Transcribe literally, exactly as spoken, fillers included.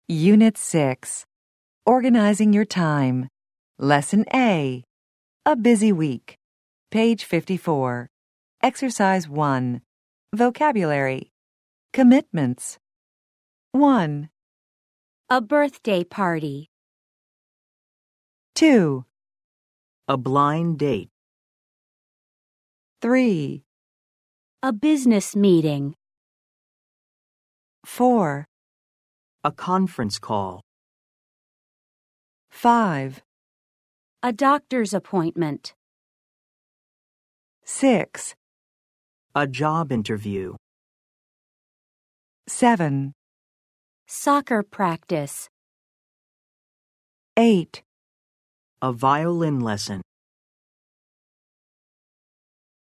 Unit six. Organizing your time. Lesson A. A busy week. Page fifty-four. Exercise one. Vocabulary. Commitments. one. A birthday party. two. A blind date. three. A business meeting. four. A conference call. five. A doctor's appointment. six. A job interview. seven. Soccer practice. eight. A violin lesson.